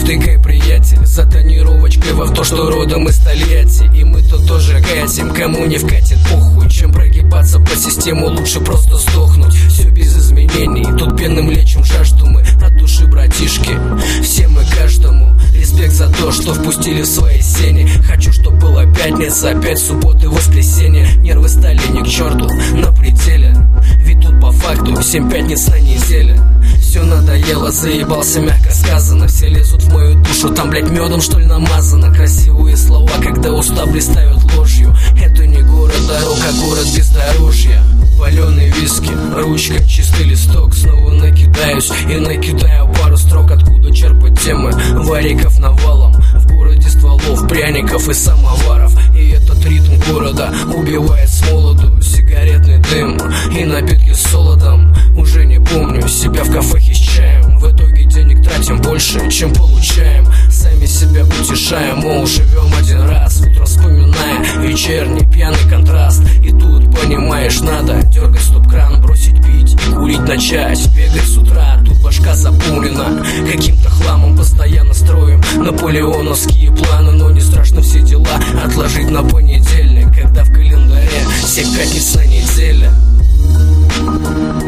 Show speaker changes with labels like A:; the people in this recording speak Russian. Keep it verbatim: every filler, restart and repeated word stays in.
A: втыкай, приятель, за тонировочкой во в то, что родом из Тольятти. И мы тут тоже катим, кому не вкатит похуй. Чем прогибаться по систему, лучше просто сдохнуть. Все без изменений, тут пенным лечим жажду мы от души, братишки. Всем и каждому респект за то, что впустили в свои сени. Хочу, чтоб была пятница, опять суббота и воскресенье. Нервы стали ни к черту на пределе, ведь тут по факту семь пятниц на неделе. Все надоело, заебался, мягко сказано. Все лезут в мою душу, там, блять, медом что ли намазано. Красивые слова, когда уста блистают ложью. Это не город дорог, а город бездорожья. Паленый виски, ручка, чистый листок. Снова накидаюсь и накидаю пару строк. Откуда черпать темы, вариков навалом. В городе стволов, пряников и самоваров. И этот ритм города убивает с молоду. Сигаретный дым и напитки с солодом. Уже не помню себя в кафехе с чаем. В итоге денег тратим больше, чем получаем. Сами себя утешаем, мол, живем один раз. Утром вспоминая вечерний пьяный контраст. И тут, понимаешь, надо дергать стоп-кран, бросить пить и курить начать. Бегать с утра, тут башка заполнена каким-то хламом, постоянно строим наполеоновские планы. Но не страшно все дела отложить на понедельник, когда в календаре семь пятниц на неделе.